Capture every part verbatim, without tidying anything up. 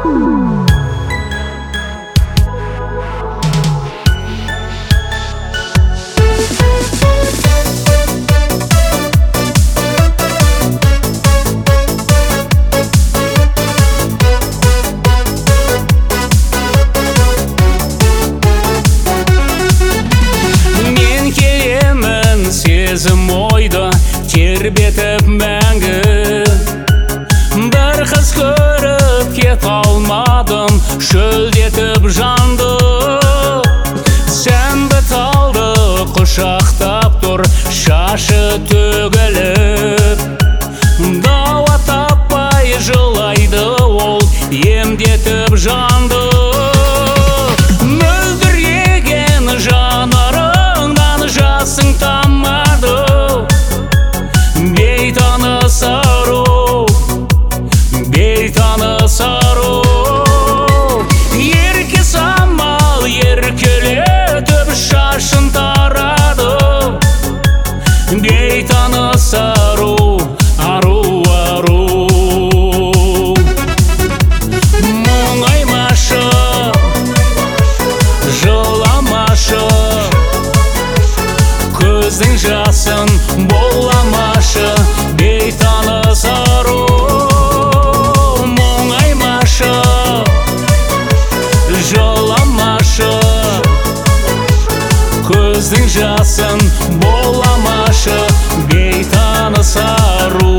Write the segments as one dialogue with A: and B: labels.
A: Сезім ойды тербетіп мәңгі, бір қыз көріп кет алмадым, шөлдетіп жанды. Сәмбі талды құшақтап тұр, шашы төгіліп, дауа таппай жылайды ол, емдетіп жанды. Мөлдіреген жанарыңнан жасың тамады, бейтаны сару, бейтаны сару. Ерке самал еркелетіп шашын тарады, бейтаны сару, ару, ару. Мұңаймашы, жыламашы, көздің жасын боламашы, бейтаны сару. Мұңаймашы, жыламашы, көздің жасын боламашы, бейтаны сару.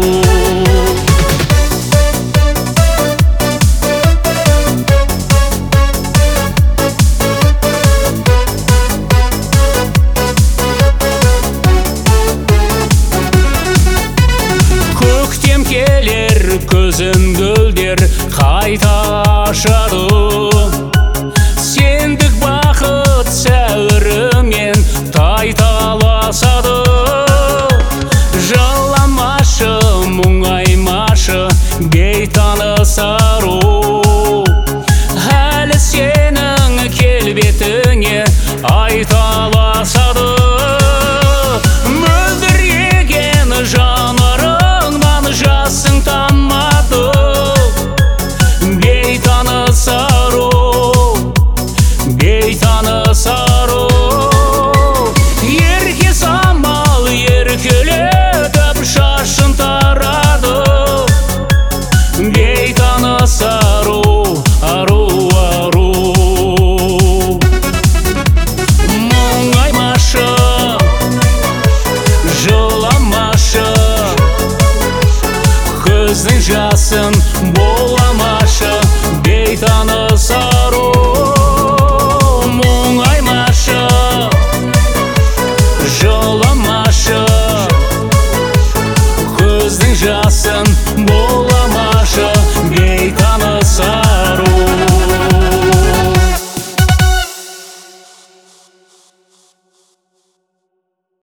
A: Көзін гүлдер қайта ашады, сендік бақыт сәуірімен тайталасады. Жыламашы, мұңаймашы, бейтаны сару, әлі сенің келбетіңе айталасады. Мөлдіреген жанарыңнан жасың тамады, бейтаны сару, бейтаны сару. Ерке самал еркелетіп шашын тарады, бейтаны сару, ару, ару. Мұңаймашы, жыламашы, көздің жасын